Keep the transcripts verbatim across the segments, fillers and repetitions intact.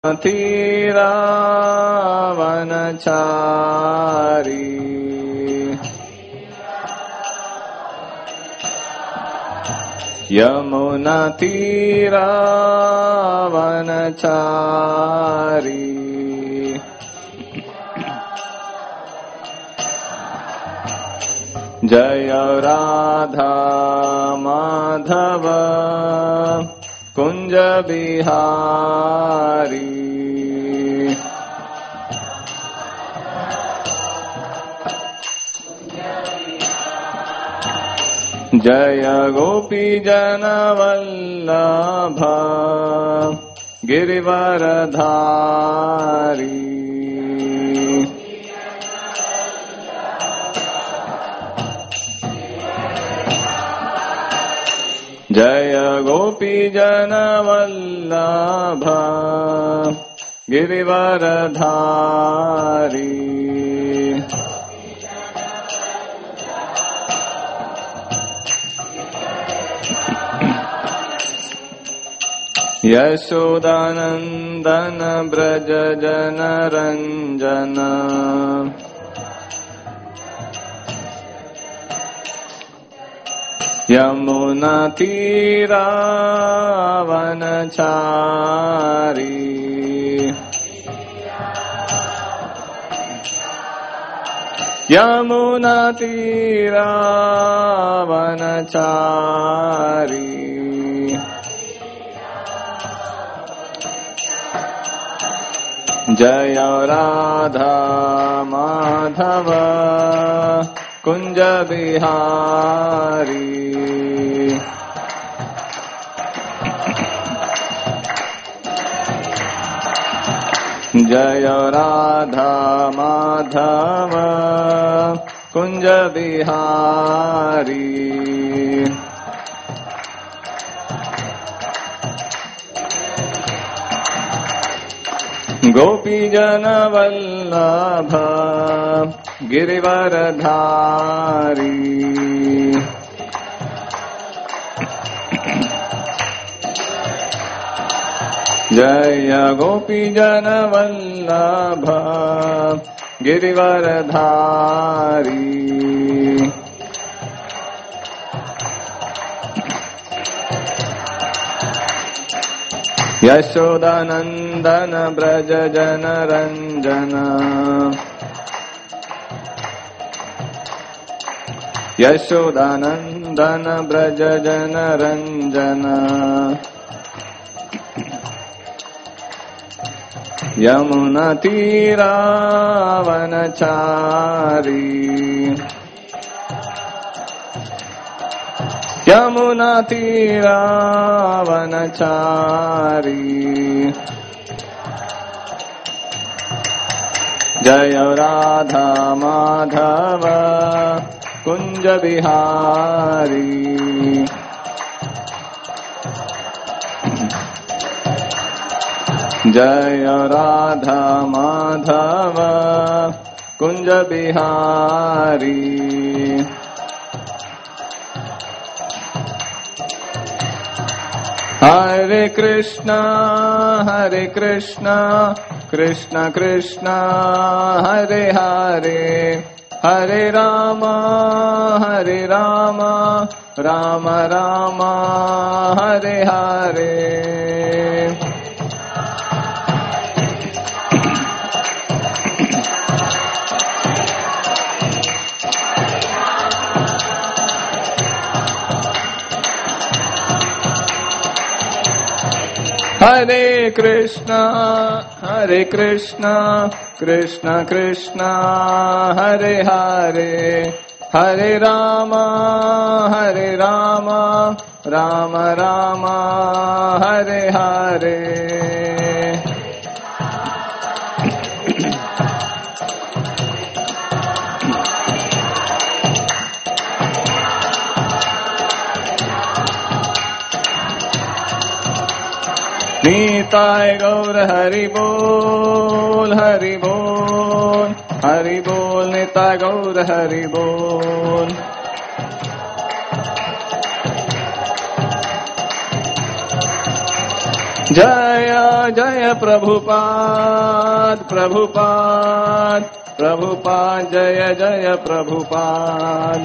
तीरावनचारी यमुना तीरावनचारी जय राधा माधव कुंज बिहारी जय गोपी जन वल्लभ गिरिवरधारी जय गोपी जन वल्लभ गिरिवरधारी यशोदानंदन ब्रज जन रंजन यमुना तीरावनचारी यमुना तीरावनचारी जय राधा माधव कुंज बिहारी जय राधा माधव कुंज बिहारी गोपी जन वल्लभ गिरिवरधारी जय गोपी जन वल्लभ गिरिवरधारी यशोदानंदन ब्रज जन रंजन यशोदानंदन ब्रज जन रंजन यमुना तीरावनचारी यमुना तीरावनचारी जय राधा माधव कुंज बिहारी जय राधा माधव कुंज बिहारी हरे कृष्णा हरे कृष्णा कृष्णा कृष्णा हरे हरे हरे राम हरे राम राम राम हरे हरे हरे कृष्णा हरे कृष्णा कृष्णा कृष्णा हरे हरे हरे राम हरे राम राम राम हरे हरे नीताय गौर हरि बोल हरि बोल हरि बोल नीताय गौर हरि बोल। जय जय प्रभुपाद प्रभुपाद प्रभुपाद जय जय प्रभुपाद।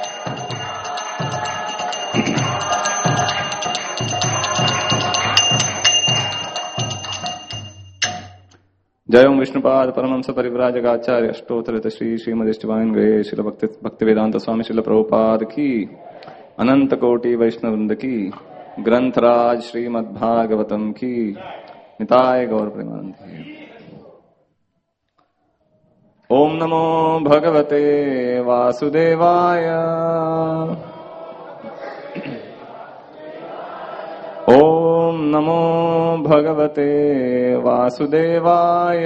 जय ओम विष्णुपाद परमहंस परिव्राजक आचार्य अष्टोत्तर श्री श्रीमद डिवाइन ग्रेस श्रील भक्ति भक्ति वेदांत स्वामी श्रील प्रभुपाद की अनंत कोटि वैष्णववृंद की ग्रंथराज श्रीमद्भागवतम की निताय गौर प्रेमानंद। ओम नमो भगवते वासुदेवाय ओम नमो भगवते वासुदेवाय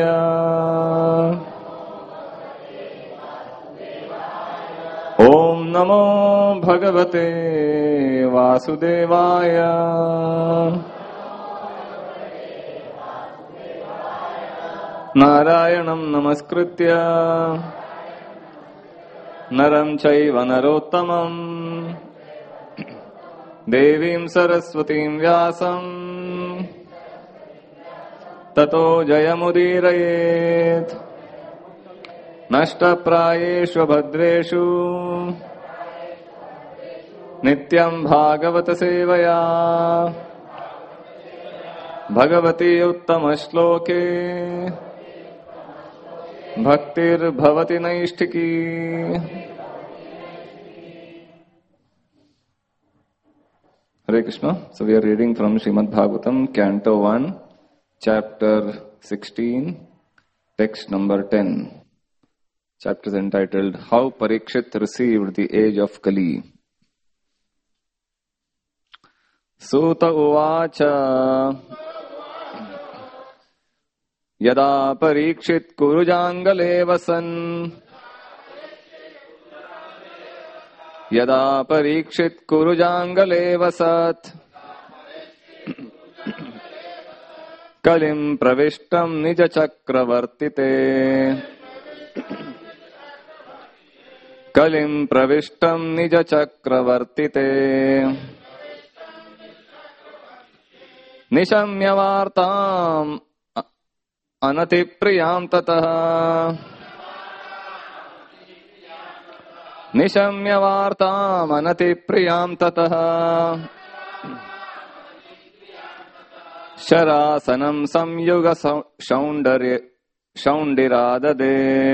ओम नमो भगवते वासुदेवाय नारायणं नमस्कृत्य नरं चैव नरोत्तमम् देवीं सरस्वतीं व्यासं ततो जयमुदीरयेत्। नष्टप्रायेषु भद्रेषु नित्यं भागवत सेवया Bhagwati उत्तमश्लोके भक्तिर्भवति नैष्ठिकी। Hare Krishna. So we are reading from Srimad Bhagavatam, Canto one, Chapter sixteen, text number ten. Chapter is entitled How Parikshit Received the Age of Kali. Sutta Uvacha Yada Parikshit Kurujangale Vasan यदा परीक्षित कुरुजांगले वसत् कलिं प्रविष्टं निज चक्रवर्तिते कलिं प्रविष्टं निज चक्रवर्तिते निशम्य वार्ताम् अनतिप्रियां ततः निशम्य वार्ताम् अनतिप्रियां ततः शरासनं संयुग शौण्डर्य शौण्डिराददे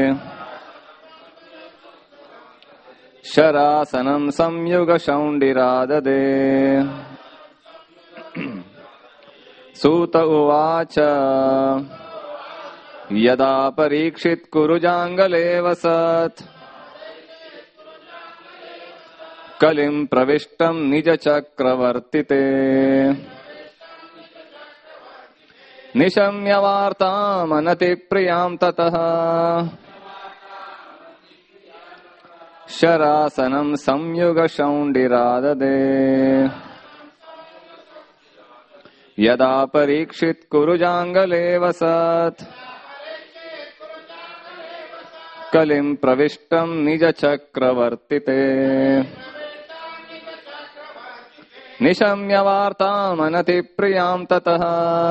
शरासनं संयुग शौण्डिराददे। सूत उवाच यदा परीक्षित कुरुजांगले वसत् कलिं प्रविष्टं निज चक्रवर्तिते निशम्य वार्ताम् अनतिप्रियां ततः शरासनं संयुग शौण्डिराददे। यदा परीक्षित कुरुजांगले वसत् कलिं प्रविष्टं निज चक्रवर्तिते निशम्य वार्ताम् अनतिप्रियां ततः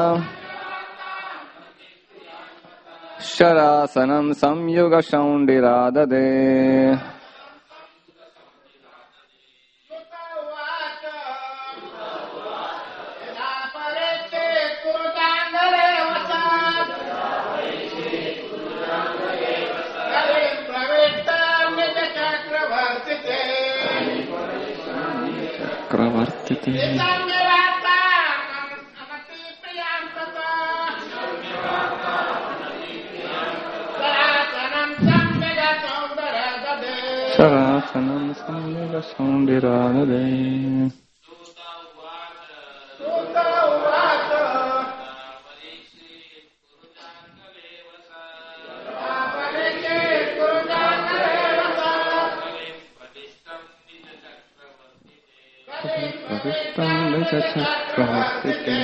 शरासनं संयुग शौण्डिराददे। चक्रवर्तिते शरासनं संयुग शौण्डिराददे। प्रविष्टं निज चक्रवर्तिते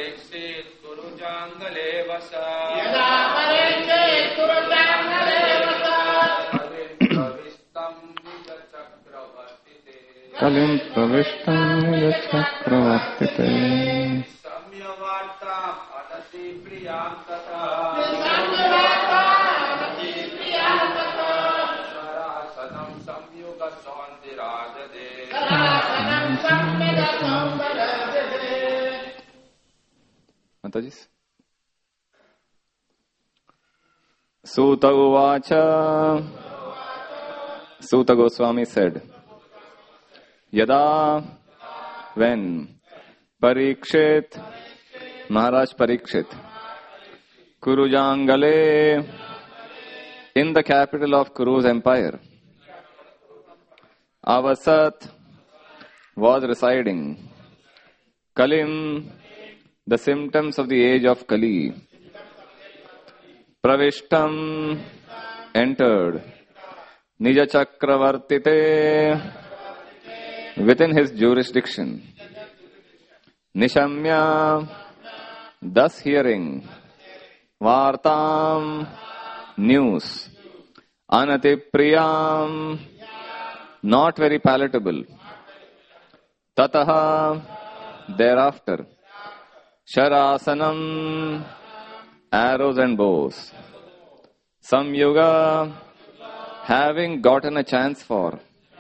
परीक्षित कुरु जांगले वसा यदा परीक्षित कुरु जांगले वसा प्रविष्टं निज चक्रवर्तिते कलिं प्रविष्टं निज चक्रवर्तिते सम्यवार्ता अनति प्रियां तथा शरासनं संयुग सौन्दिराजदे Mataji. Suta Uvacha. Suta Goswami said, Yada, when Parikshit, Maharaj Parikshit, Kurujangale, in the capital of Kuru's empire, Avasat was residing, Kalim, the symptoms of the age of Kali, Pravishtam, entered, Nija Chakravartite, within his jurisdiction, Nishamya, thus hearing, Vartam, news, Anatipriyam, not very palatable, Tataha, thereafter, Sharasanam, arrows and bows, Samyuga, having gotten a chance for,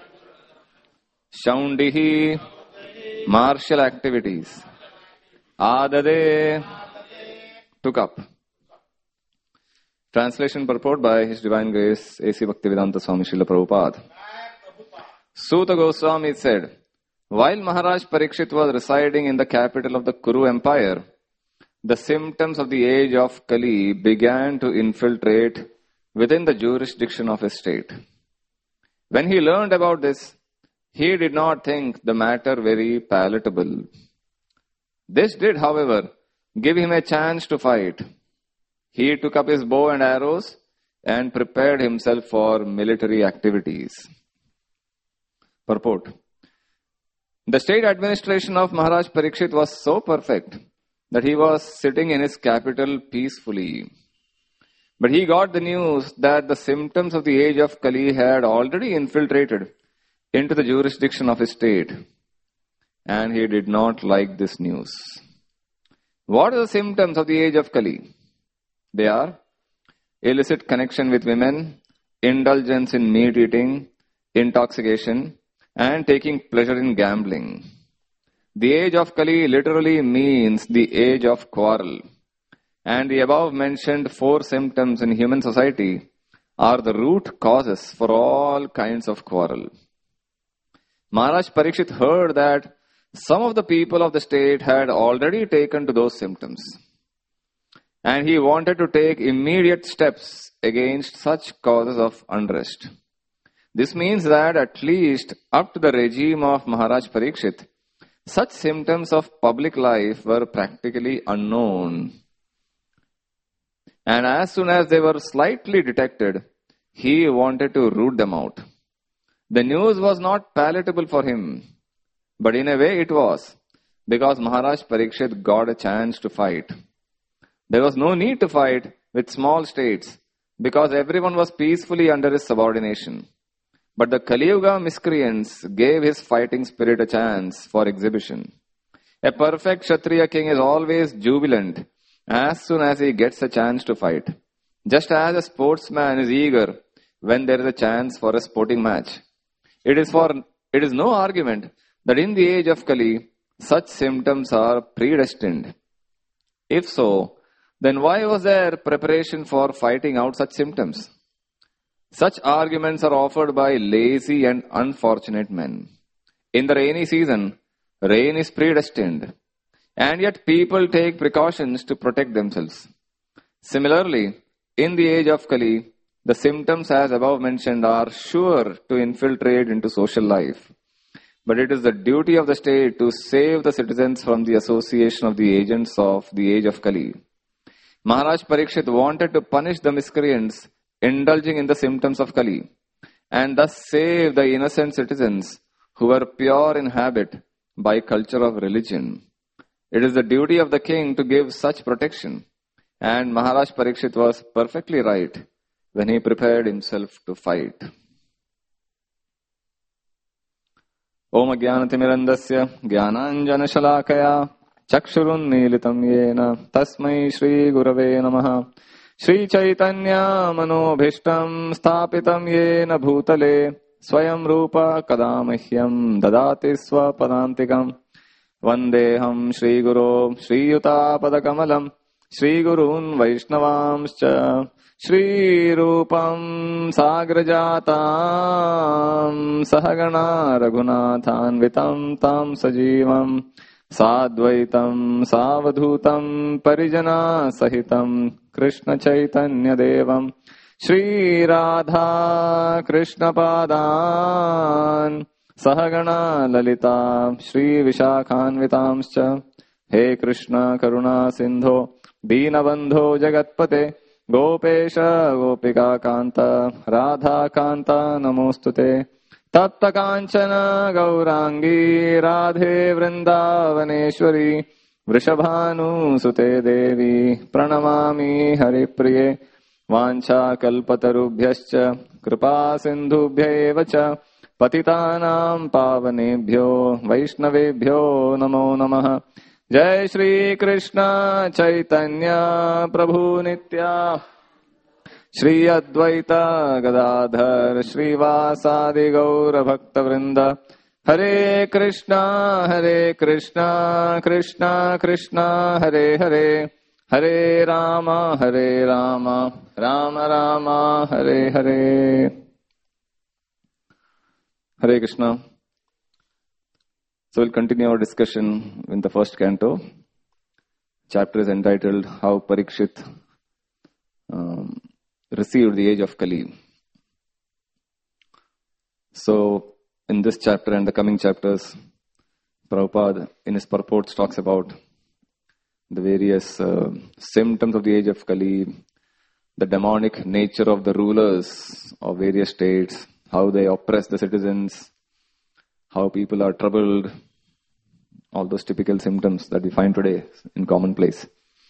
Shaundihi, martial activities, Adade, took up. Translation purport by His Divine Grace A C Bhaktivedanta Swami Srila Prabhupada. Suta Goswami said, while Maharaj Parikshit was residing in the capital of the Kuru Empire, the symptoms of the age of Kali began to infiltrate within the jurisdiction of his state. When he learned about this, he did not think the matter very palatable. This did, however, give him a chance to fight. He took up his bow and arrows and prepared himself for military activities. Purport. The state administration of Maharaj Parikshit was so perfect that he was sitting in his capital peacefully. But he got the news that the symptoms of the age of Kali had already infiltrated into the jurisdiction of his state. And he did not like this news. What are the symptoms of the age of Kali? They are illicit connection with women, indulgence in meat eating, intoxication, and taking pleasure in gambling. The age of Kali literally means the age of quarrel. And the above mentioned four symptoms in human society are the root causes for all kinds of quarrel. Maharaj Parikshit heard that some of the people of the state had already taken to those symptoms. And he wanted to take immediate steps against such causes of unrest. This means that at least up to the regime of Maharaj Parikshit, such symptoms of public life were practically unknown. And as soon as they were slightly detected, he wanted to root them out. The news was not palatable for him, but in a way it was, because Maharaj Parikshit got a chance to fight. There was no need to fight with small states, because everyone was peacefully under his subordination. But the Kali Yuga miscreants gave his fighting spirit a chance for exhibition. A perfect Kshatriya king is always jubilant as soon as he gets a chance to fight, just as a sportsman is eager when there is a chance for a sporting match. It is for it is no argument that in the age of Kali, such symptoms are predestined. If so, then why was there preparation for fighting out such symptoms? Such arguments are offered by lazy and unfortunate men. In the rainy season, rain is predestined, and yet people take precautions to protect themselves. Similarly, in the age of Kali, the symptoms as above mentioned are sure to infiltrate into social life. But it is the duty of the state to save the citizens from the association of the agents of the age of Kali. Maharaj Parikshit wanted to punish the miscreants indulging in the symptoms of Kali, and thus save the innocent citizens who were pure in habit by culture of religion. It is the duty of the king to give such protection. And Maharaj Parikshit was perfectly right when he prepared himself to fight. Om Ajnanatimirandasya Jnananjanashalakaya Chakshurunmilitam Yena Tasmai Shri Gurave Namaha Shri Chaitanya Manobhishtam Sthapitam Yena Bhutale Swayam Rupa Kadamahyam Dadati Swapadantikam Vandeham Shri Guru Shri Yuta Padakamalam Shri Gurun Vaishnavamscha Shri Rupam Sagrajatam Sahagana Raghunathanvitam Tam Sajivam Sadvaitam Savadhutam Parijana Sahitam Krishna Chaitanya Devam Shri Radha Krishna Padan Sahagana Lalita Shri Vishakhanvitamscha He Krishna Karuna Sindho Deenabandho Jagatpate Gopesha Gopika Kanta Radha Kanta Namostute Tapta Kanchana Gaurangi Radhe Vrindavaneshwari Vrishabhanu Sute Devi Pranamami Haripriye Vancha Kalpatarubhyascha Kripa Sindhubhyevacha Patitanam Pavanebhyo Vaishnavebhyo Namo Namaha Jai Shri Krishna Chaitanya Prabhu Nitya Shri Advaita Gadadhar Shri Vasadi Gaura Bhakta Vrinda Hare Krishna Hare Krishna Krishna Krishna Hare Hare Hare Rama Hare Rama Rama Rama Hare Hare Hare Krishna. So we'll continue our discussion in the first canto. Chapter is entitled How Parikshit um, Received the Age of Kali. So in this chapter and the coming chapters, Prabhupada in his purports talks about the various uh, symptoms of the age of Kali, the demonic nature of the rulers of various states, how they oppress the citizens, how people are troubled, all those typical symptoms that we find today in commonplace.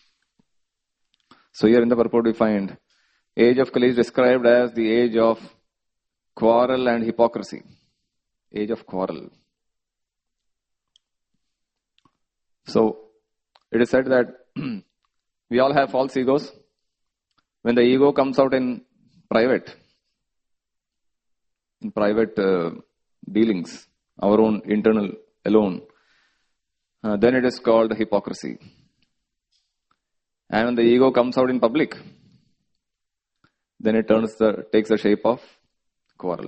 So here in the purport we find age of Kali is described as the age of quarrel and hypocrisy. Age of quarrel. So it is said that we all have false egos. When the ego comes out in private, in private uh, dealings, our own internal alone, uh, then it is called hypocrisy. And when the ego comes out in public, then it turns the takes the shape of quarrel.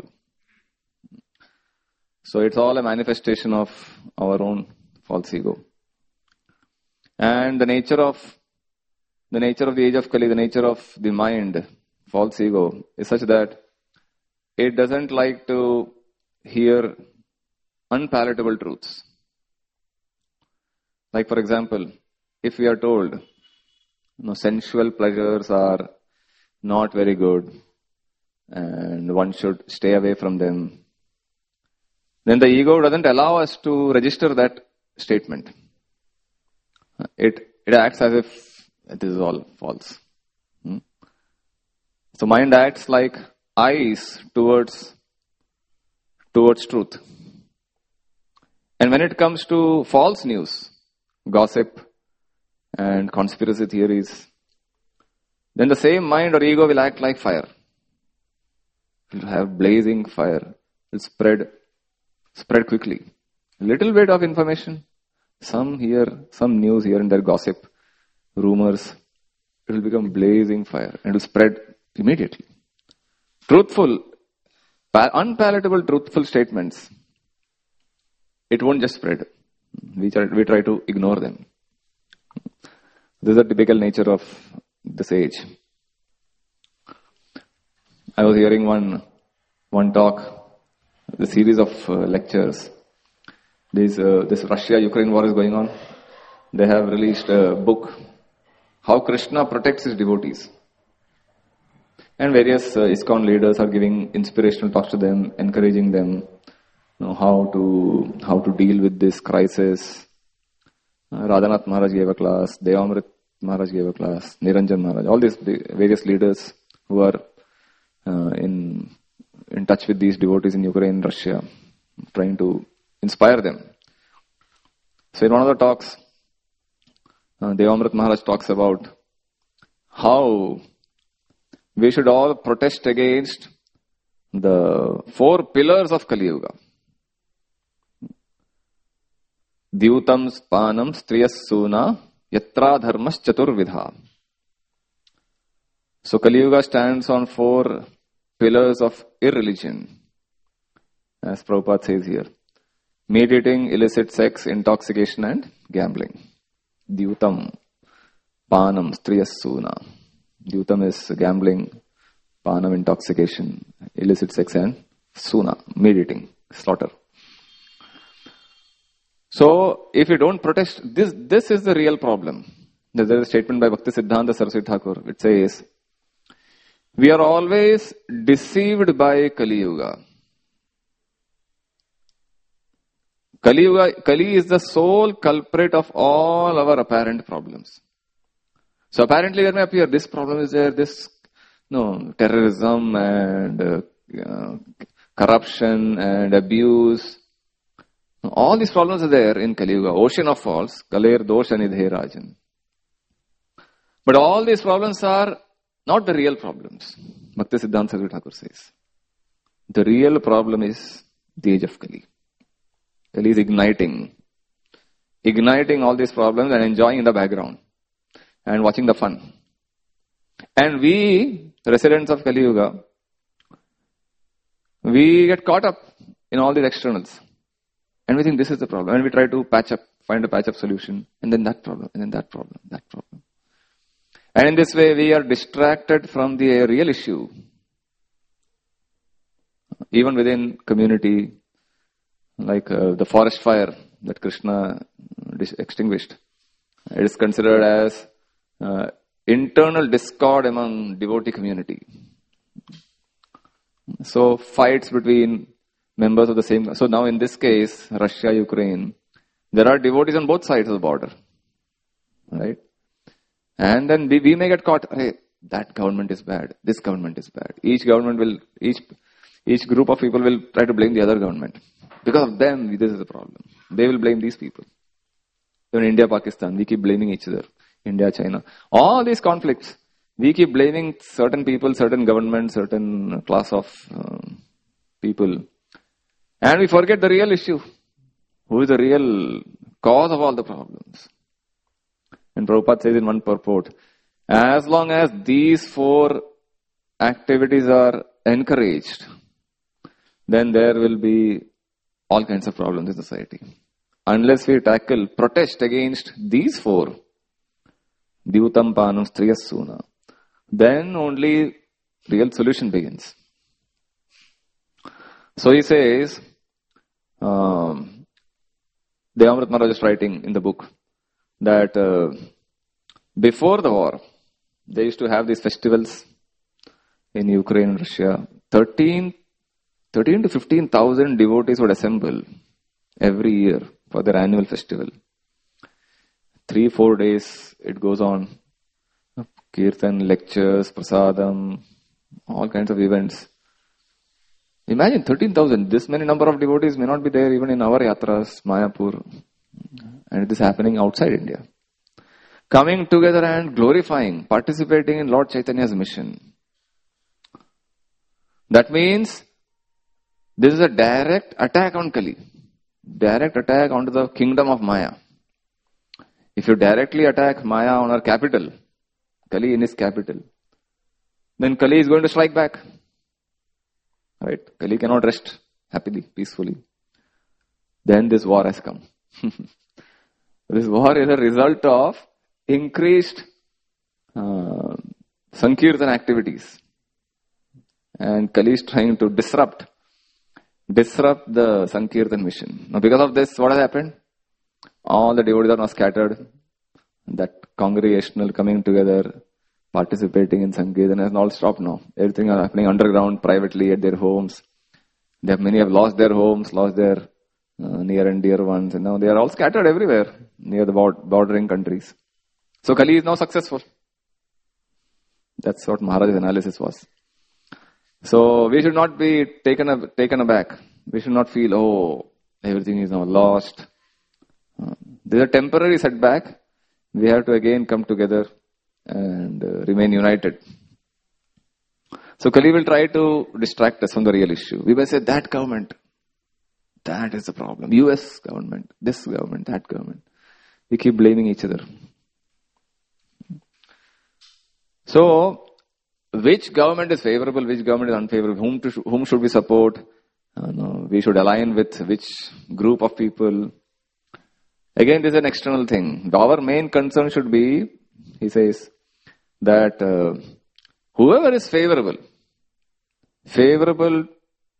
So it's all a manifestation of our own false ego. And the nature of the nature of the age of Kali, the nature of the mind, false ego, is such that it doesn't like to hear unpalatable truths. Like for example, if we are told, you know, sensual pleasures are not very good and one should stay away from them, then the ego doesn't allow us to register that statement. It it acts as if it is all false. Hmm? So mind acts like eyes towards towards truth. And when it comes to false news, gossip and conspiracy theories, then the same mind or ego will act like fire. It will have blazing fire. It will spread spread quickly. A little bit of information, some here, some news here and there, gossip, rumors, it will become blazing fire and it will spread immediately. Truthful, unpalatable truthful statements, it won't just spread. We try, we try to ignore them. This is the typical nature of this age. I was hearing one one talk, the series of uh, lectures. This, uh, this Russia-Ukraine war is going on. They have released a book, How Krishna Protects His Devotees. And various uh, ISKCON leaders are giving inspirational talks to them, encouraging them, you know, how to how to deal with this crisis, Uh, Radhanath Maharaj gave a class, Devamrit Maharaj gave a class, Niranjan Maharaj, all these various leaders who are uh, in in touch with these devotees in Ukraine, Russia, trying to inspire them. So in one of the talks, uh, Devamrit Maharaj talks about how we should all protest against the four pillars of Kali Yuga. Dyutam Spanam Striyas Suna Yatra Dharmas Chaturvidha. So Kali Yuga stands on four pillars of irreligion, as Prabhupada says here. Meat eating, illicit sex, intoxication and gambling. Dyutam, Panam, Striyas Suna. Dyutam is gambling, Panam intoxication, illicit sex and Suna, meat eating, slaughter. So, if you don't protest, this this is the real problem. There is a statement by Bhakti Siddhanta Saraswati Thakur. It says, we are always deceived by Kali Yuga. Kali Yuga, Kali is the sole culprit of all our apparent problems. So apparently there may appear this problem is there, this no terrorism and uh, uh, corruption and abuse. All these problems are there in Kali Yuga, ocean of faults, Kaler Dosha Nidhe Rajan. But all these problems are not the real problems. Bhakti Siddhanta Saraswati Thakur says. The real problem is the age of Kali. Kali is igniting. Igniting all these problems and enjoying in the background. And watching the fun. And we, residents of Kali Yuga, we get caught up in all these externals. And we think this is the problem. And we try to patch up, find a patch up solution. And then that problem, and then that problem, that problem. And in this way, we are distracted from the real issue. Even within community, like uh, the forest fire that Krishna extinguished. It is considered as uh, internal discord among devotee community. So fights between members of the same. So now in this case, Russia, Ukraine, there are devotees on both sides of the border. Right? And then we, we may get caught, hey, that government is bad, this government is bad. Each government will, each each group of people will try to blame the other government. Because of them, this is the problem. They will blame these people. Even India, Pakistan, we keep blaming each other. India, China. All these conflicts, we keep blaming certain people, certain government, certain class of uh, people. And we forget the real issue. Who is the real cause of all the problems? And Prabhupada says in one purport, as long as these four activities are encouraged, then there will be all kinds of problems in society. Unless we tackle, protest against these four, Dyutam Panam Striyas Suna, then only real solution begins. So he says, um, Devamrit Maharaj is writing in the book that uh, before the war, they used to have these festivals in Ukraine and Russia. thirteen, thirteen to fifteen thousand devotees would assemble every year for their annual festival. Three, four days it goes on. Kirtan, lectures, prasadam, all kinds of events. Imagine thirteen thousand. This many number of devotees may not be there even in our yatras, Mayapur. And it is happening outside India. Coming together and glorifying, participating in Lord Chaitanya's mission. That means this is a direct attack on Kali. Direct attack onto the kingdom of Maya. If you directly attack Maya on her capital, Kali in his capital, then Kali is going to strike back. Right? Kali cannot rest happily, peacefully. Then this war has come. This war is a result of increased uh, Sankirtan activities. And Kali is trying to disrupt, disrupt the Sankirtan mission. Now because of this, what has happened? All the devotees are now scattered. That congregational coming together, participating in Sankirtan has all stopped now. Everything is happening underground, privately at their homes. They have, many have lost their homes, lost their uh, near and dear ones. And now they are all scattered everywhere. near the bordering countries. So Kali is now successful. That's what Maharaj's analysis was. So we should not be taken ab- taken aback. We should not feel, oh, everything is now lost. Uh, There's a temporary setback. We have to again come together and uh, remain united. So Kali will try to distract us from the real issue. We will say, that government, that is the problem. U S government, this government, that government. We keep blaming each other. So, which government is favorable, which government is unfavorable, whom, to, whom should we support? Uh, no, we should align with which group of people. Again, this is an external thing. Our main concern should be, he says, that uh, whoever is favorable, favorable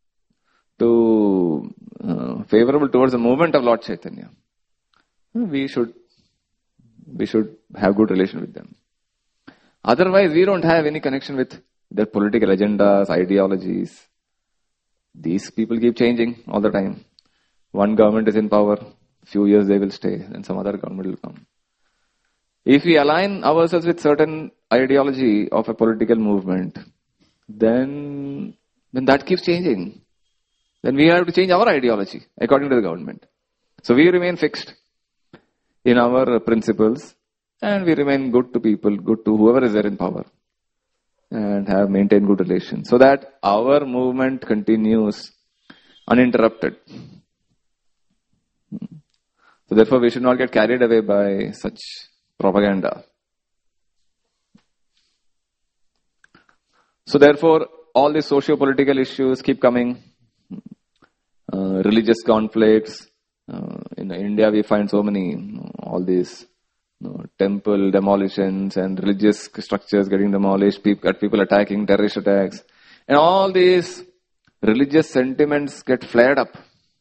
to, uh, favorable towards the movement of Lord Chaitanya, we should, we should have good relation with them. Otherwise, we don't have any connection with their political agendas, ideologies. These people keep changing all the time. One government is in power, few years they will stay, then some other government will come. If we align ourselves with certain ideology of a political movement, then, then that keeps changing. Then we have to change our ideology according to the government. So we remain fixed in our principles, and we remain good to people, good to whoever is there in power, and have maintained good relations, so that our movement continues uninterrupted. So therefore, we should not get carried away by such propaganda. So therefore, all these socio-political issues keep coming. Uh, religious conflicts. Uh, in India, we find so many, you know, all these you know, temple demolitions and religious structures getting demolished, people, people attacking, terrorist attacks. And all these religious sentiments get flared up.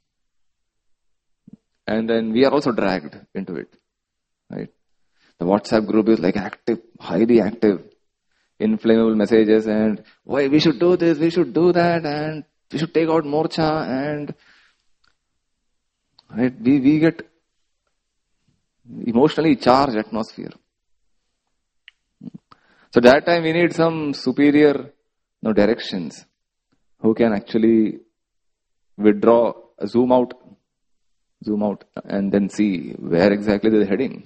And then we are also dragged into it. Right? The WhatsApp group is like active, highly active, inflammable messages, and why we should do this, we should do that, and we should take out morcha, and right, we, we get emotionally charged atmosphere. So that time we need some superior you know, directions who can actually withdraw, zoom out, zoom out, and then see where exactly they're heading.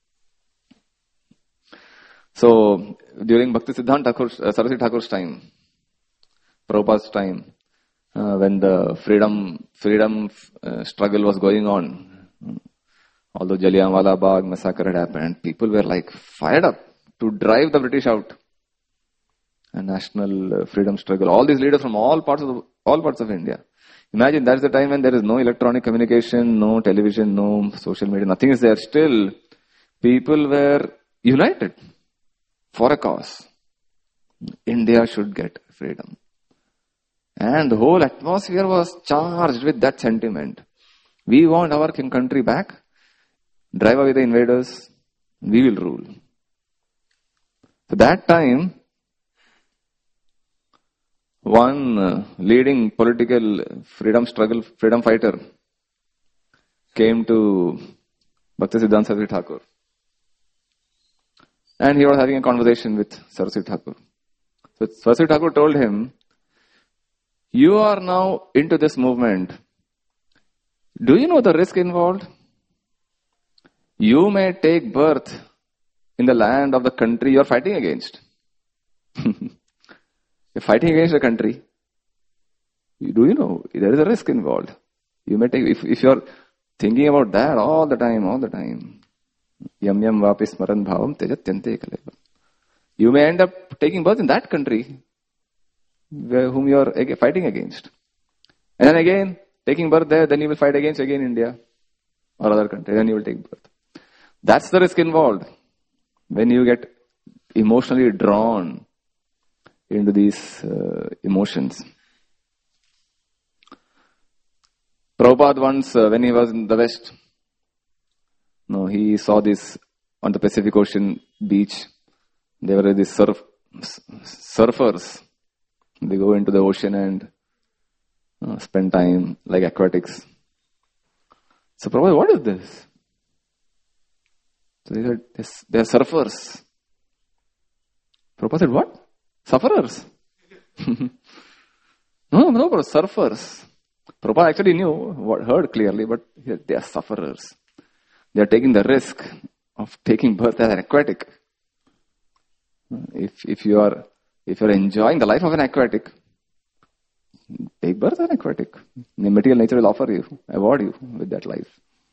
So during Bhaktisiddhanta Thakur, uh, Saraswati Thakur's time, Prabhupada's time, uh, when the freedom freedom uh, struggle was going on, although Jallianwala Bagh massacre had happened, people were like fired up to drive the British out. A national uh, freedom struggle. All these leaders from all parts of the, all parts of India. Imagine that's the time when there is no electronic communication, no television, no social media, nothing is there. Still, people were united for a cause. India should get freedom. And the whole atmosphere was charged with that sentiment. We want our king country back, drive away the invaders, we will rule. So that time, one uh, leading political freedom struggle, freedom fighter came to Bhaktisiddhanta Saraswati Thakur. And he was having a conversation with Saraswati Thakur. So Saraswati Thakur told him, you are now into this movement. Do you know the risk involved? You may take birth in the land of the country you are fighting against. You're fighting against a country. Do you know there is a risk involved? You may take, if, if you're thinking about that all the time, all the time, yam yam vapi smaran bhavam tejatyante kaleva. You may end up taking birth in that country where, whom you are fighting against. And then again, taking birth there, then you will fight against again India or other country, then you will take birth. That's the risk involved when you get emotionally drawn into these uh, emotions. Prabhupada once, uh, when he was in the West, no, he saw this on the Pacific Ocean beach. There were these surf, surfers. They go into the ocean and uh, spend time like aquatics. So Prabhupada, what is this? So they said, "Yes, they are surfers." Prabhupada said, "What? Sufferers?" no, no, but surfers. Prabhupada actually knew, what heard clearly, but they are sufferers. They are taking the risk of taking birth as an aquatic. If if you are if you are enjoying the life of an aquatic, take birth as an aquatic. The material nature will offer you, award you with that life.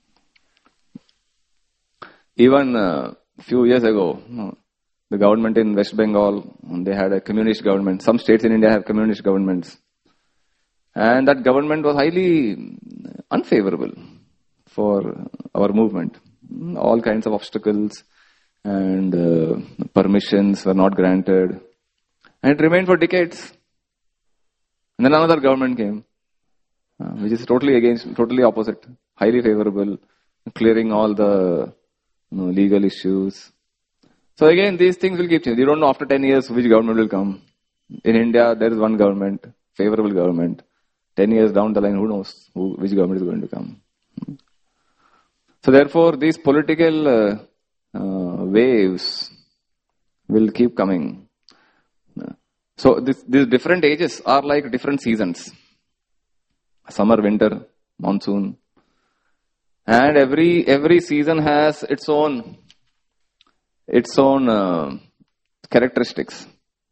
Even a uh, few years ago, the government in West Bengal, they had a communist government. Some states in India have communist governments. And that government was highly unfavorable for our movement. All kinds of obstacles and uh, permissions were not granted. And it remained for decades. And then another government came, uh, which is totally against, totally opposite, highly favorable, clearing all the you know, legal issues. So again, these things will keep changing. You don't know after ten years which government will come. In India, there is one government, favorable government. ten years down the line, who knows who, which government is going to come. So therefore, these political uh, uh, waves will keep coming. So this, these different ages are like different seasons. Summer, winter, monsoon. And every every season has its own its own uh, characteristics.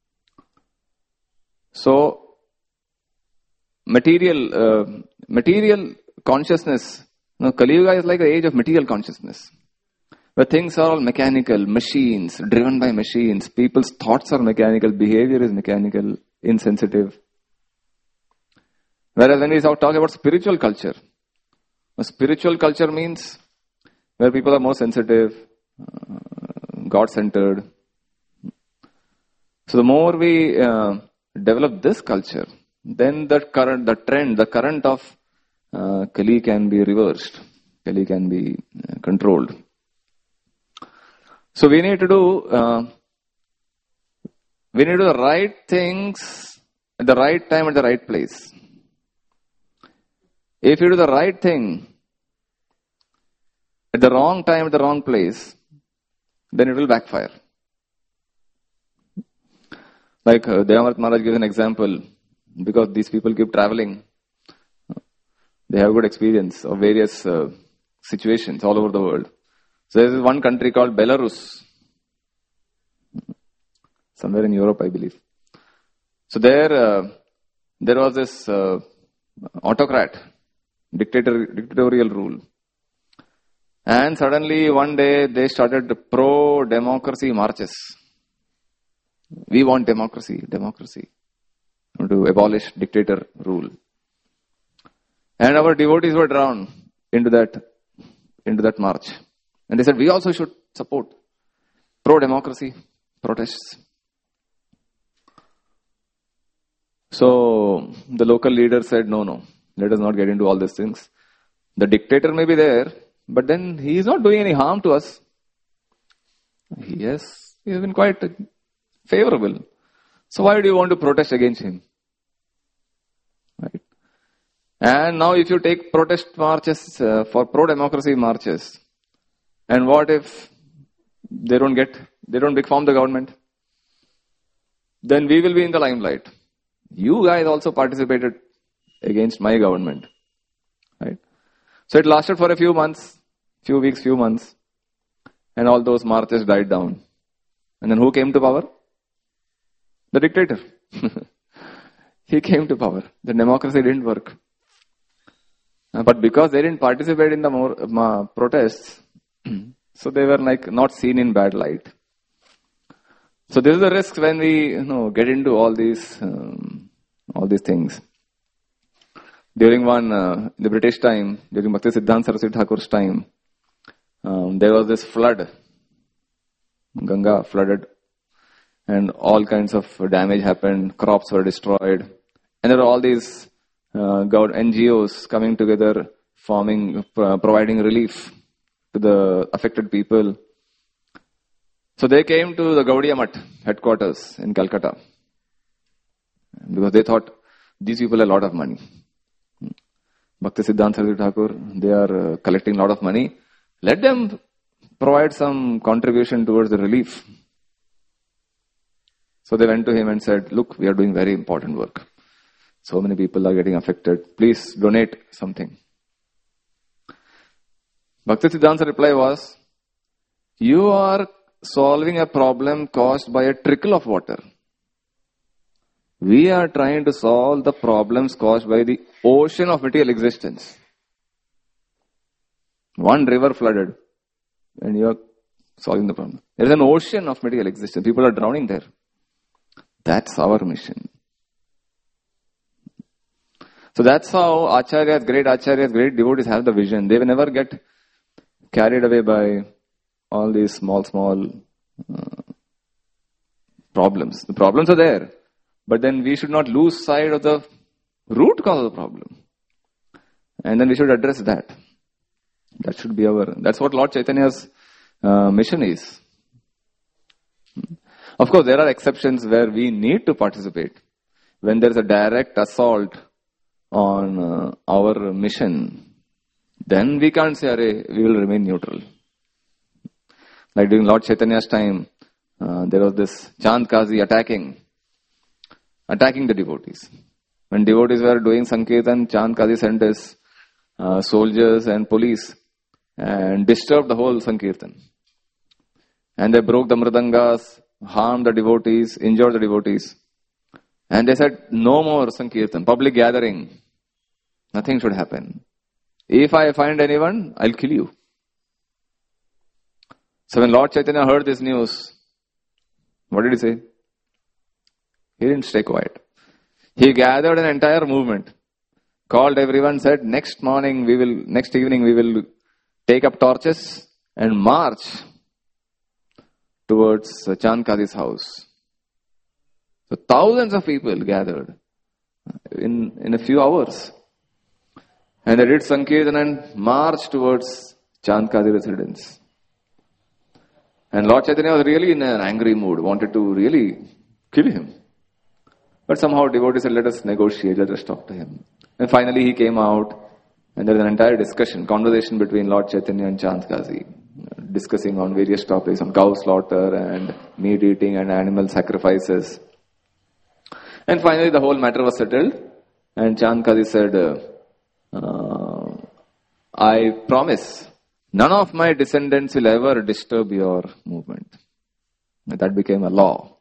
So material uh, material consciousness, you know, Kali Yuga is like the age of material consciousness, where things are all mechanical, machines, driven by machines. People's thoughts are mechanical, behavior is mechanical, insensitive. Whereas when we talk about spiritual culture, a spiritual culture means where people are more sensitive, uh, God-centered. So the more we uh, develop this culture, then the current, the trend, the current of uh, Kali can be reversed. Kali can be uh, controlled. So we need to do, uh, we need to do the right things at the right time at the right place. If you do the right thing at the wrong time at the wrong place, then it will backfire. Like uh, Devamrit Maharaj gives an example, because these people keep traveling. They have good experience of various uh, situations all over the world. So there is one country called Belarus, somewhere in Europe, I believe. So there, uh, there was this uh, autocrat, dictator, dictatorial rule. And suddenly one day they started pro-democracy marches. We want democracy, democracy. To abolish dictator rule. And our devotees were drawn into that, into that march. And they said, we also should support pro-democracy protests. So the local leader said, no, no, let us not get into all these things. The dictator may be there, but then he is not doing any harm to us. Yes, he has been quite favorable. So why do you want to protest against him? Right? And now if you take protest marches uh, for pro-democracy marches, and what if they don't get, they don't reform the government? Then we will be in the limelight. You guys also participated against my government. Right? So it lasted for a few months, few weeks, few months. And all those marches died down. And then who came to power? The dictator. He came to power. The democracy didn't work. Uh, but because they didn't participate in the more uh, protests, so they were like not seen in bad light. So this is the risk when we you know get into all these um, all these things. During one uh, the British time, during Bhakti Siddhanta Saraswati Thakur's time, um, there was this flood. Ganga flooded, and all kinds of damage happened. Crops were destroyed, and there were all these uh, N G Os coming together, forming, uh, providing relief to the affected people. So they came to the Gaudiya Math headquarters in Calcutta, because they thought these people have a lot of money. Bhakti Siddhanta Saraswati Thakur, they are uh, collecting a lot of money. Let them provide some contribution towards the relief. So they went to him and said, look, we are doing very important work. So many people are getting affected. Please donate something. Bhaktisiddhanta's reply was, you are solving a problem caused by a trickle of water. We are trying to solve the problems caused by the ocean of material existence. One river flooded and you are solving the problem. There is an ocean of material existence. People are drowning there. That's our mission. So that's how acharyas, great acharyas, great devotees have the vision. They will never get carried away by all these small, small uh, problems. The problems are there. But then we should not lose sight of the root cause of the problem. And then we should address that. That should be our, that's what Lord Chaitanya's uh, mission is. Of course, there are exceptions where we need to participate. When there is a direct assault on uh, our mission, then we can't say, Arey, we will remain neutral. Like during Lord Chaitanya's time, uh, there was this Chand Kazi attacking, attacking the devotees. When devotees were doing Sankirtan, Chand Kazi sent his uh, soldiers and police and disturbed the whole Sankirtan. And they broke the mridangas, harmed the devotees, injured the devotees. And they said, no more Sankirtan, public gathering. Nothing should happen. If I find anyone, I'll kill you. So when Lord Chaitanya heard this news, what did he say? He didn't stay quiet. He gathered an entire movement, called everyone, said, next morning we will, next evening we will take up torches and march towards Chand Kazi's house. So thousands of people gathered in, in a few hours. And they did Sankirtan and marched towards Chand Kazi residence. And Lord Chaitanya was really in an angry mood, wanted to really kill him. But somehow devotees said, let us negotiate, let us talk to him. And finally he came out and there was an entire discussion, conversation between Lord Chaitanya and Chand Kazi, discussing on various topics, on cow slaughter and meat eating and animal sacrifices. And finally the whole matter was settled and Chand Kazi said, uh, I promise none of my descendants will ever disturb your movement. That became a law.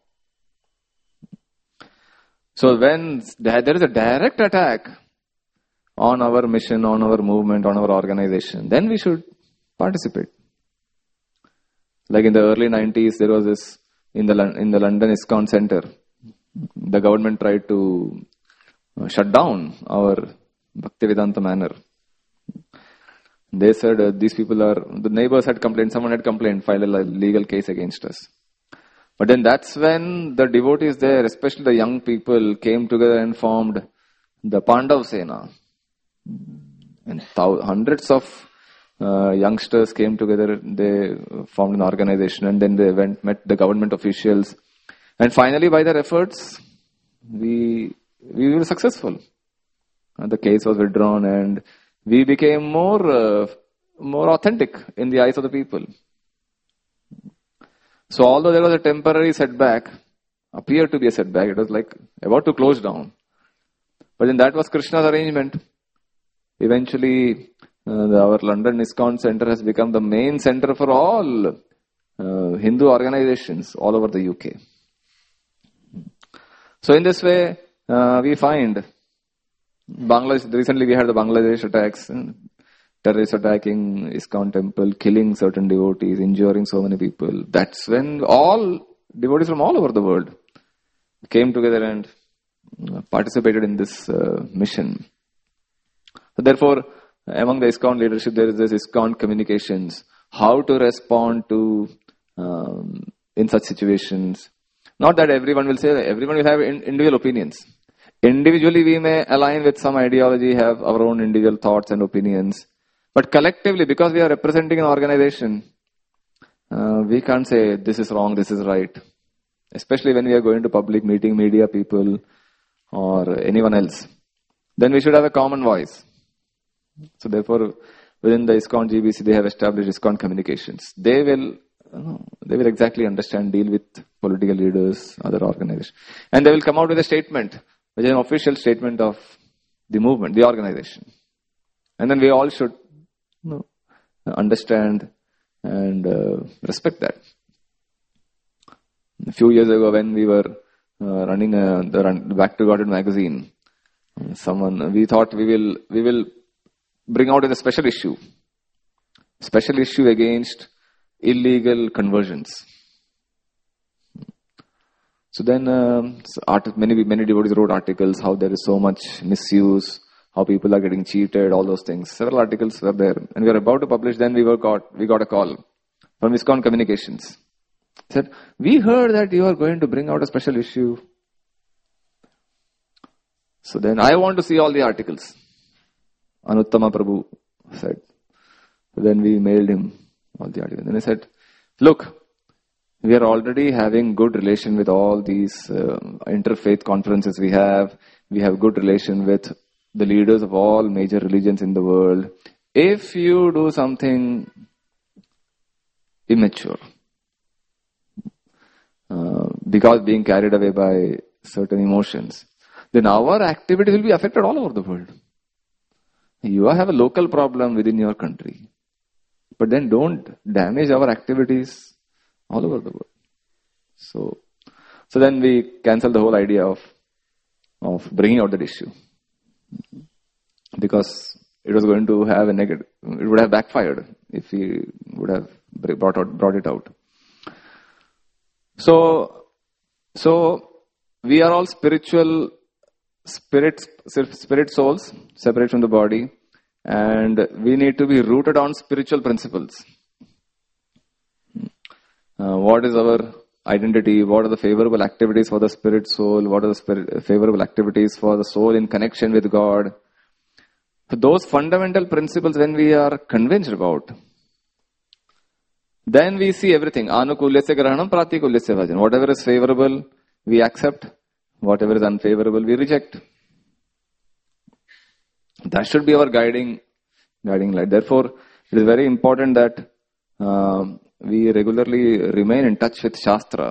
So when there is a direct attack on our mission, on our movement, on our organization, then we should participate. Like in the early nineties, there was this, in the in the London ISKCON Center, the government tried to shut down our Bhaktivedanta Manor. They said uh, these people are, the neighbors had complained, someone had complained, filed a legal case against us. But then that's when the devotees there, especially the young people, came together and formed the Pandav Sena. And thou- hundreds of uh, youngsters came together, they formed an organization and then they went, met the government officials. And finally by their efforts, we, we were successful. And the case was withdrawn and we became more, uh, more authentic in the eyes of the people. So although there was a temporary setback, appeared to be a setback, it was like about to close down. But then that was Krishna's arrangement. Eventually, uh, the, our London ISKCON Center has become the main center for all uh, Hindu organizations all over the U K. So in this way, uh, we find Bangladesh, recently we had the Bangladesh attacks, uh, terrorists attacking ISKCON temple, killing certain devotees, injuring so many people. That's when all devotees from all over the world came together and uh, participated in this uh, mission. So therefore, among the ISKCON leadership, there is this ISKCON communications, how to respond to um, in such situations. Not that everyone will say that, everyone will have in, individual opinions. Individually, we may align with some ideology, have our own individual thoughts and opinions. But collectively, because we are representing an organization, uh, we can't say this is wrong, this is right. Especially when we are going to public, meeting media people or anyone else. Then we should have a common voice. So therefore, within the ISKCON G B C, they have established ISKCON Communications. They will, you know, they will exactly understand, deal with political leaders, other organizations. And they will come out with a statement, which is an official statement of the movement, the organization. And then we all should, you know, understand and uh, respect that. A few years ago, when we were uh, running uh, the run, Back to Godhead magazine, someone we thought we will we will bring out as a special issue, special issue against illegal conversions. So then, um, so art, many many devotees wrote articles how there is so much misuse, how people are getting cheated, all those things. Several articles were there, and we were about to publish. Then we were got we got a call from ISKCON Communications. Said, we heard that you are going to bring out a special issue. So then I want to see all the articles. Anuttama Prabhu said. So then we mailed him all the articles. Then he said, look, we are already having good relation with all these uh, interfaith conferences we have. We have good relation with the leaders of all major religions in the world. If you do something immature, Uh, because being carried away by certain emotions, then our activity will be affected all over the world. You have a local problem within your country, but then don't damage our activities all over the world. So, so then we cancelled the whole idea of of bringing out that issue, because it was going to have a negative. It would have backfired if we would have brought out brought it out. So, so we are all spiritual spirits, spirit souls, separate from the body, and we need to be rooted on spiritual principles. Uh, what is our identity? What are the favorable activities for the spirit soul? What are the spirit, favorable activities for the soul in connection with God? So those fundamental principles, when we are convinced about, then we see everything. Anukulyasya grahanam, pratikulyasya vajan. Whatever is favorable, we accept. Whatever is unfavorable, we reject. That should be our guiding, guiding light. Therefore, it is very important that uh, we regularly remain in touch with Shastra.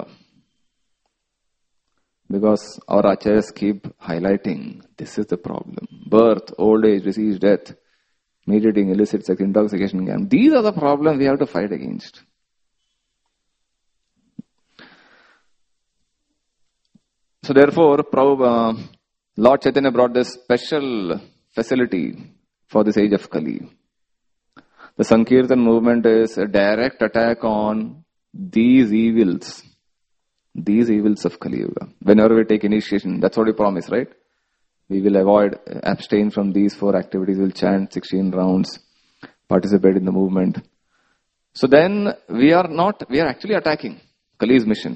Because our acharyas keep highlighting, this is the problem. Birth, old age, disease, death, meditating, illicit sex, intoxication, gambling. These are the problems we have to fight against. So therefore, Prabhupada, uh, Lord Chaitanya brought this special facility for this age of Kali. The Sankirtan movement is a direct attack on these evils. These evils of Kali Yuga. Whenever we take initiation, that's what we promise, right? We will avoid, abstain from these four activities. We'll chant sixteen rounds, participate in the movement. So then we are not, we are actually attacking Kali's mission.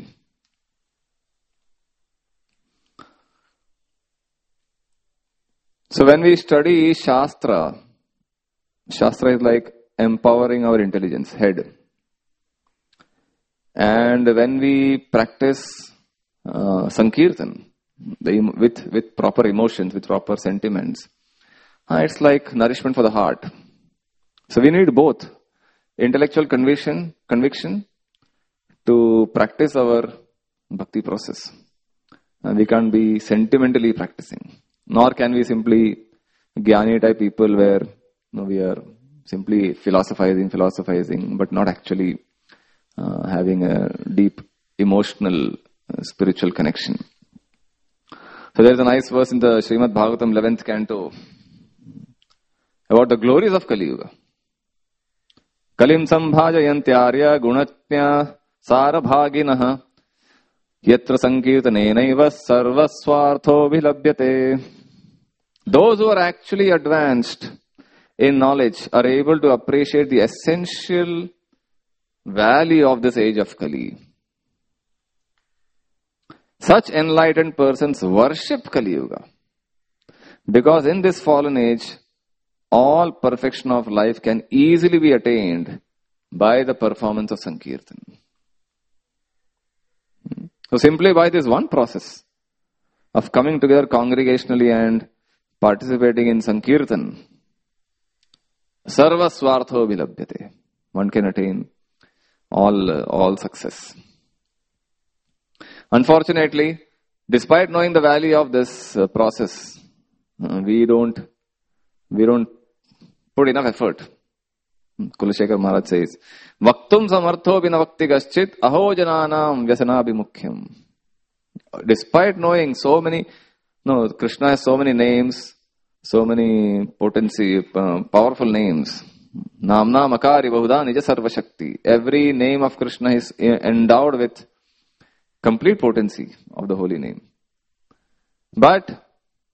So when we study Shastra, Shastra is like empowering our intelligence, head. And when we practice uh, Sankirtan, the, with, with proper emotions, with proper sentiments, uh, it's like nourishment for the heart. So we need both intellectual conviction, conviction to practice our bhakti process. And we can't be sentimentally practicing. Nor can we simply Jnani type people where you know, we are simply philosophizing, philosophizing, but not actually uh, having a deep emotional, uh, spiritual connection. So there is a nice verse in the Srimad Bhagavatam eleventh canto about the glories of Kali Yuga. Kalim sambhajayantyarya gunatnya sarabhaginaha yatra sankirtanenaiva sarvaswartho vilabhyate. Those who are actually advanced in knowledge are able to appreciate the essential value of this age of Kali. Such enlightened persons worship Kali Yuga because in this fallen age, all perfection of life can easily be attained by the performance of Sankirtan. So simply by this one process of coming together congregationally and participating in Sankirtan, Sarva swartho vilabhyate. One can attain all, uh, all success. Unfortunately, despite knowing the value of this uh, process, uh, we don't, we don't put enough effort. Kulashekar Maharaj says, Vaktum samartho binavakti gaschit aho jananam vyasanabhimukhyam. Despite knowing so many, no, Krishna has so many names, so many potency, uh, powerful names. Namna makari bahuda nija sarva shakti. Every name of Krishna is endowed with complete potency of the holy name. But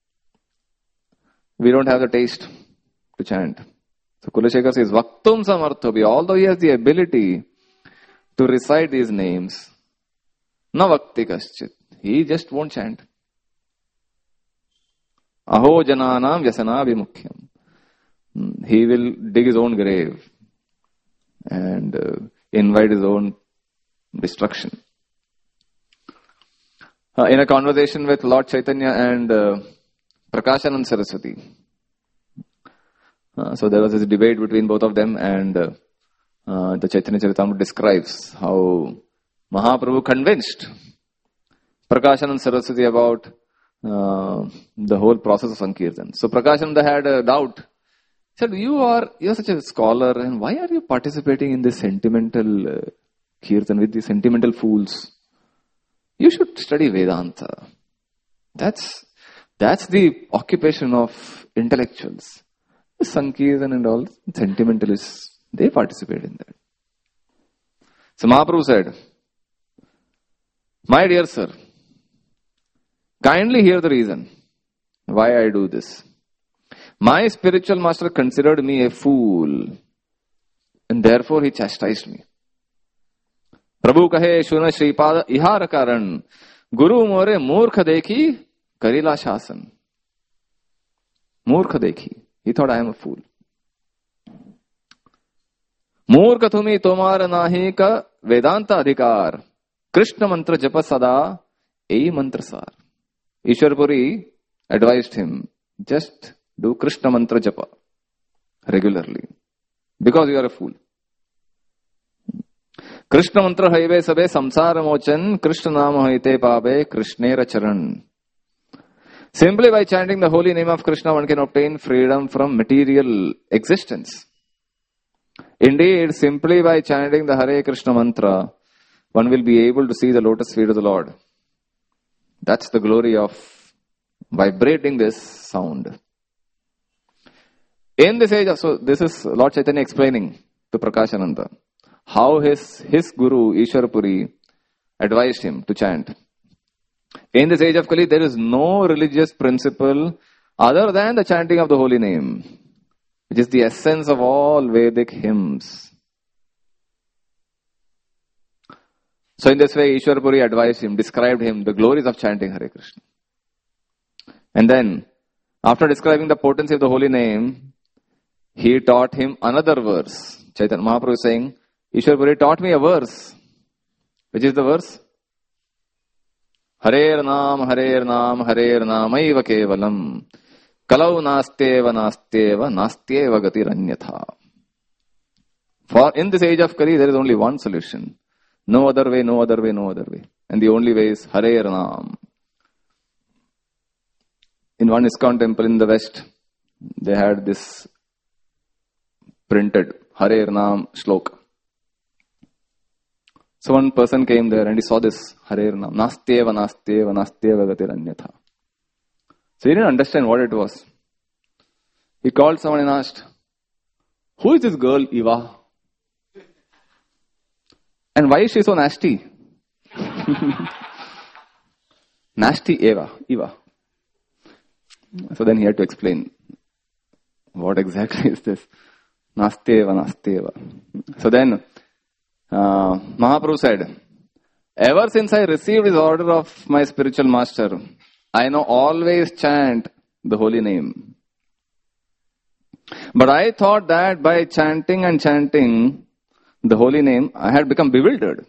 we don't have the taste to chant. So Kulashekar says, Vaktum samarthobi, although he has the ability to recite these names, na vakti kaschit, he just won't chant. Aho jananam vyasanabhimukhyam. He will dig his own grave and uh, invite his own destruction. Uh, in a conversation with Lord Chaitanya and uh, Prakashanand Saraswati, uh, so there was this debate between both of them, and uh, uh, the Chaitanya Charitamrita describes how Mahaprabhu convinced Prakashanand Saraswati about uh, the whole process of Sankirtan. So Prakashananda had a doubt. He said, you are you are such a scholar, and why are you participating in this sentimental uh, Kirtan with these sentimental fools? You should study Vedanta. That's that's the occupation of intellectuals. The Sankirtan and all sentimentalists, they participate in that. So Mahaprabhu said, my dear sir, kindly hear the reason why I do this. My spiritual master considered me a fool, and therefore he chastised me. Prabhu kahe shuna Shripad ihar karan, Guru more murkha dekhi karila shasan. Murkha dekhi. He thought I am a fool. Murkha thumi tomar nahi ka Vedanta adhikar. Krishna mantra japa sada ei mantra sar. Ishwarpuri advised him, just do Krishna mantra japa regularly, because you are a fool. Krishna mantra haive sabe samsara mochan, Krishna nama haite pabe Krishnera charan. Simply by chanting the holy name of Krishna, one can obtain freedom from material existence. Indeed, simply by chanting the Hare Krishna mantra, one will be able to see the lotus feet of the Lord. That's the glory of vibrating this sound. In this age of, so this is Lord Chaitanya explaining to Prakashananda how his, his guru Ishwarpuri advised him to chant. In this age of Kali, there is no religious principle other than the chanting of the holy name, which is the essence of all Vedic hymns. So in this way, Ishwarpuri advised him, described him the glories of chanting Hare Krishna. And then, after describing the potency of the holy name, he taught him another verse. Chaitanya Mahaprabhu is saying, Ishwarpuri taught me a verse. Which is the verse? Harer Naam, Harer Naam, Harer Naamaiva Kevalam. Kalau nasteva nasteva nastyeva gatiranyatha. For in this age of Kali, there is only one solution. No other way, no other way, no other way. And the only way is Harer Naam. In one ISKCON temple in the West, they had this printed Harer Naam Shlok. So one person came there and he saw this Harer Naam. Nastyeva, nastyeva, nastyeva gatiranyatha. So he didn't understand what it was. He called someone and asked, who is this girl Eva? And why is she so nasty? Nasty Eva, Eva. So then he had to explain, what exactly is this? Nastyeva, nastyeva. So then uh, Mahaprabhu said, ever since I received this order of my spiritual master, I now always chant the holy name. But I thought that by chanting and chanting the holy name, I had become bewildered.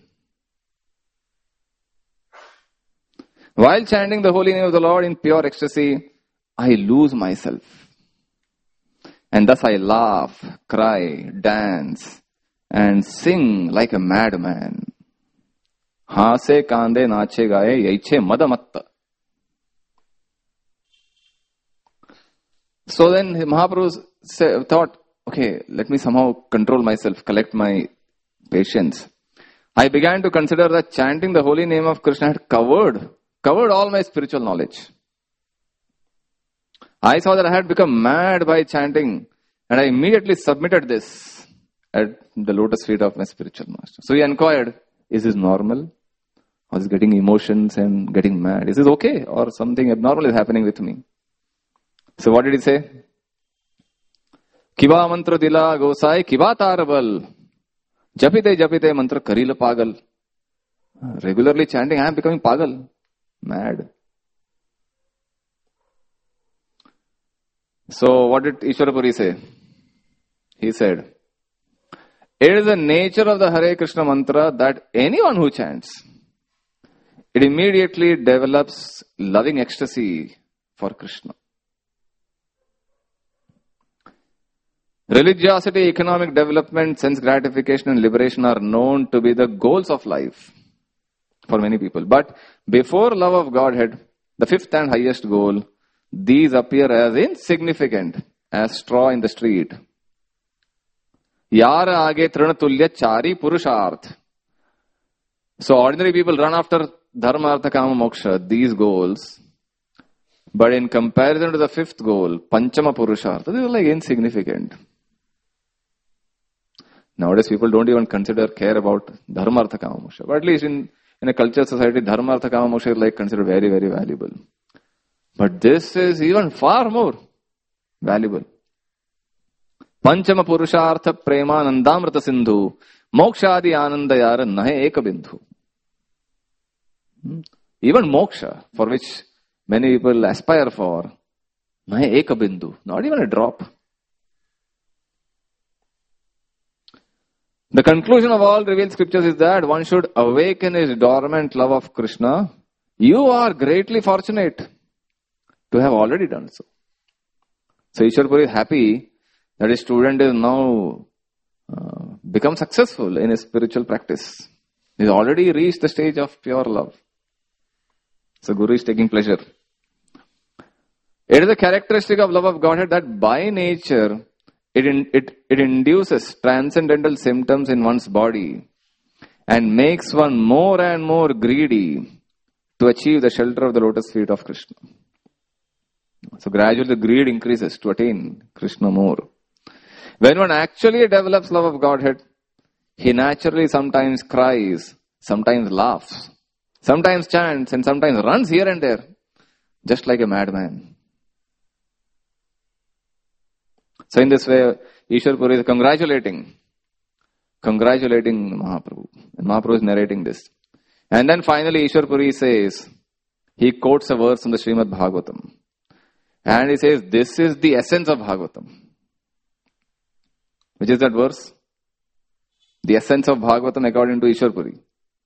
While chanting the holy name of the Lord in pure ecstasy, I lose myself. And thus I laugh, cry, dance, and sing like a madman. Hase kande nache gaye yaiche madamatta. So then Mahaprabhu say, thought, okay, let me somehow control myself, collect my patience. I began to consider that chanting the holy name of Krishna had covered, covered all my spiritual knowledge. I saw that I had become mad by chanting, and I immediately submitted this at the lotus feet of my spiritual master. So he inquired, is this normal? I was getting emotions and getting mad. Is this okay? Or something abnormal is happening with me? So what did he say? Kiba mantra dila gosai, kiba tarabal. Japite japite mantra karila pagal. Regularly chanting, I am becoming pagal. Mad. So what did Ishwarapuri say? He said, it is the nature of the Hare Krishna mantra that anyone who chants, it immediately develops loving ecstasy for Krishna. Religiosity, economic development, sense gratification and liberation are known to be the goals of life for many people. But before love of Godhead, the fifth and highest goal, these appear as insignificant as straw in the street. Yara age trinatulya chari purusharth. So ordinary people run after dharma, artha, kama, moksha, these goals. But in comparison to the fifth goal, panchama purushartha, this is like insignificant. Nowadays people don't even consider, care about dharma, artha, kama, moksha. But at least in, in a cultural society, dharma, artha, kama, moksha is like considered very, very valuable. But this is even far more valuable. Panchama purushartha prema nandamrata sindhu mokshadi anandayara nahe eka bindhu. Even moksha, for which many people aspire for, nahe eka bindhu, not even a drop. The conclusion of all revealed scriptures is that one should awaken his dormant love of Krishna. You are greatly fortunate to have already done so. So Ishwarapuri is happy that his student is now uh, become successful in his spiritual practice. He has already reached the stage of pure love. So Guru is taking pleasure. It is a characteristic of love of Godhead that by nature it, in, it, it induces transcendental symptoms in one's body and makes one more and more greedy to achieve the shelter of the lotus feet of Krishna. So gradually the greed increases to attain Krishna more. When one actually develops love of Godhead, he naturally sometimes cries, sometimes laughs, sometimes chants, and sometimes runs here and there, just like a madman. So in this way, Ishwarapuri is congratulating, congratulating Mahaprabhu. And Mahaprabhu is narrating this. And then finally Ishwarapuri says, he quotes a verse from the Srimad Bhagavatam. And he says, this is the essence of Bhagavatam. Which is that verse? The essence of Bhagavatam according to Ishwarapuri.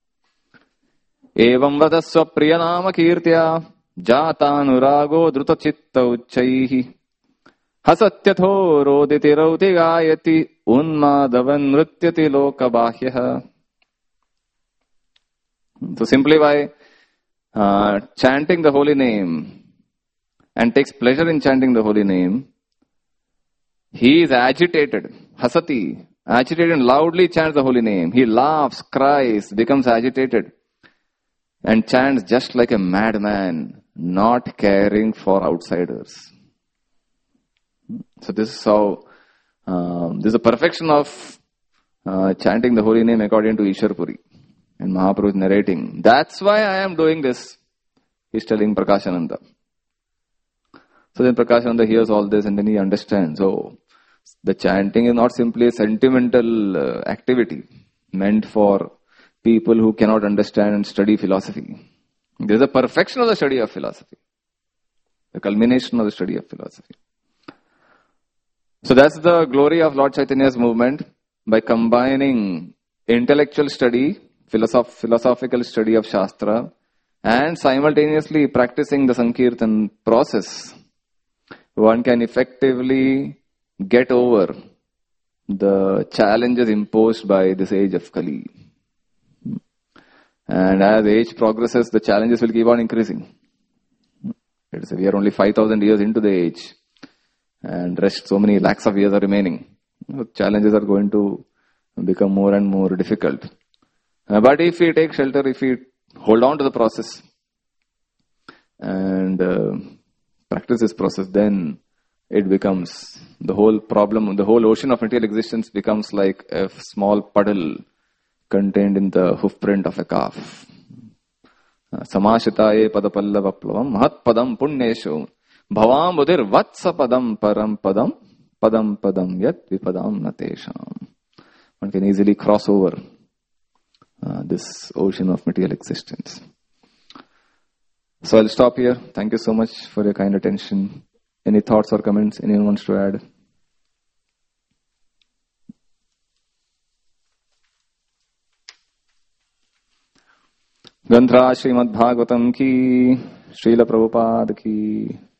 Evam vadasva priyanama kirtya jatanurago druta chitta uchchaihi hasatyatho roditi rauti gayati unmadavan nrityati lokabahyaha. So simply by uh, chanting the holy name and takes pleasure in chanting the holy name, he is agitated. Hasati, agitated and loudly chants the holy name. He laughs, cries, becomes agitated and chants just like a madman, not caring for outsiders. So this is how, um, this is the perfection of uh, chanting the holy name according to Ishwarapuri. And Mahaprabhu is narrating, that's why I am doing this. He's telling Prakashananda. So then Prakashananda hears all this and then he understands, oh, the chanting is not simply a sentimental uh, activity meant for people who cannot understand and study philosophy. There is a perfection of the study of philosophy, the culmination of the study of philosophy. So that's the glory of Lord Chaitanya's movement, by combining intellectual study, philosoph- philosophical study of Shastra, and simultaneously practicing the Sankirtan process. One can effectively get over the challenges imposed by this age of Kali. And as age progresses, the challenges will keep on increasing. It is, we are only five thousand years into the age, and rest so many lakhs of years are remaining. The challenges are going to become more and more difficult. Uh, but if we take shelter, if we hold on to the process and uh, practice this process, then it becomes, the whole problem, the whole ocean of material existence becomes like a small puddle contained in the hoof print of a calf. Samashitaye padapallavaplavam mahat padam punyeshu bhavam budir vatsa padam param padam padam padam yat vipadam natesham. One can easily cross over uh, this ocean of material existence. So I'll stop here. Thank you so much for your kind attention. Any thoughts or comments anyone wants to add? ग्रंथराज Shrimad Bhagavatam की, श्रील प्रभुपाद की.